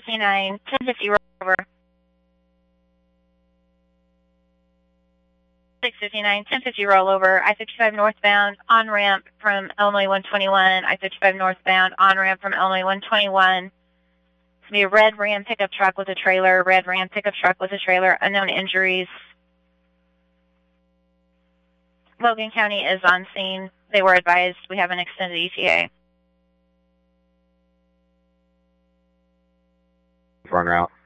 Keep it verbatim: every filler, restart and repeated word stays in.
fifty-nine, ten fifty rollover. six fifty-nine, ten fifty rollover, I fifty-five northbound, on-ramp from Illinois one twenty-one, I fifty-five northbound, on-ramp from Illinois one twenty-one. It's going to be a red Ram pickup truck with a trailer, red Ram pickup truck with a trailer, unknown injuries. Logan County is on scene. They were advised we have an extended E T A. Run route.